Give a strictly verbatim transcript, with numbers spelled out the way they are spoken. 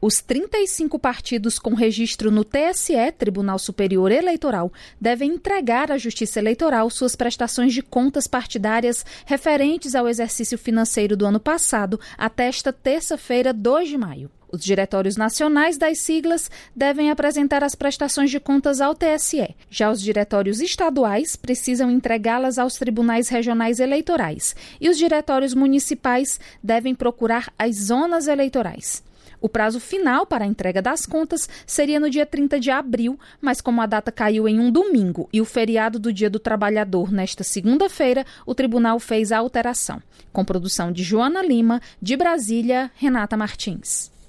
Os trinta e cinco partidos com registro no T S E, Tribunal Superior Eleitoral, devem entregar à Justiça Eleitoral suas prestações de contas partidárias referentes ao exercício financeiro do ano passado até esta terça-feira, dois de maio. Os diretórios nacionais das siglas devem apresentar as prestações de contas ao T S E. Já os diretórios estaduais precisam entregá-las aos tribunais regionais eleitorais. E os diretórios municipais devem procurar as zonas eleitorais. O prazo final para a entrega das contas seria no dia trinta de abril, mas como a data caiu em um domingo e o feriado do Dia do Trabalhador nesta segunda-feira, o tribunal fez a alteração. Com produção de Joana Lima, de Brasília, Renata Martins.